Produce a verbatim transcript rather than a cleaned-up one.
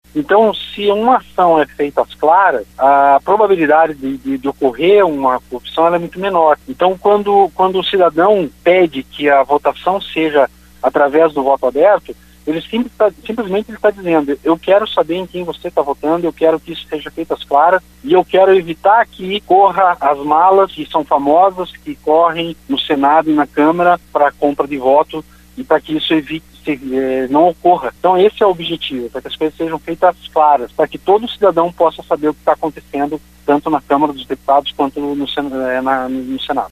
Então, se uma ação é feita às claras, a probabilidade de, de, de ocorrer uma corrupção ela é muito menor. Então, quando, quando o cidadão pede que a votação seja através do voto aberto, ele simples, tá, simplesmente está dizendo: eu quero saber em quem você está votando, eu quero que isso seja feito às claras e eu quero evitar que corra as malas que são famosas, que correm no Senado e na Câmara para compra de voto, e para que isso evite, se, eh, não ocorra. Então esse é o objetivo, para que as coisas sejam feitas claras, para que todo cidadão possa saber o que está acontecendo, tanto na Câmara dos Deputados quanto no, no, na, no Senado.